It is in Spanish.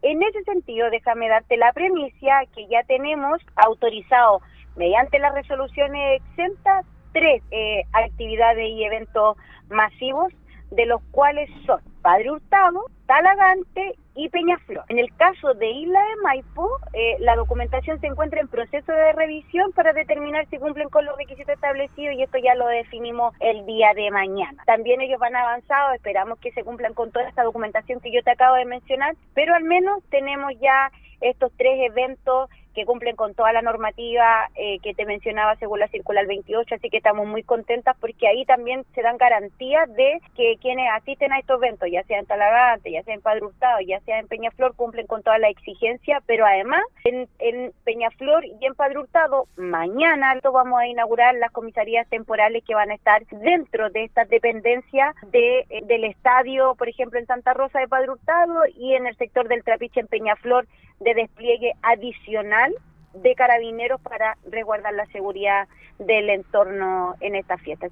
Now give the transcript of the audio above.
En ese sentido, déjame darte la premisa que ya tenemos autorizado mediante las resoluciones exentas 3 actividades y eventos masivos, de los cuales son Padre Hurtado, Talagante y Peñaflor. En el caso de Isla de Maipo, la documentación se encuentra en proceso de revisión para determinar si cumplen con los requisitos establecidos, y esto ya lo definimos el día de mañana. También ellos van avanzados, esperamos que se cumplan con toda esta documentación que yo te acabo de mencionar, pero al menos tenemos ya estos 3 eventos que cumplen con toda la normativa que te mencionaba según la circular 28, así que estamos muy contentas porque ahí también se dan garantías de que quienes asisten a estos eventos, ya sea en Talagante, ya sea en Padre Hurtado, ya sea en Peñaflor, cumplen con toda la exigencia, pero además en Peñaflor y en Padre Hurtado, mañana vamos a inaugurar las comisarías temporales que van a estar dentro de estas dependencias del estadio, por ejemplo en Santa Rosa de Padre Hurtado, y en el sector del Trapiche en Peñaflor, de despliegue adicional de carabineros para resguardar la seguridad del entorno en esta fiesta.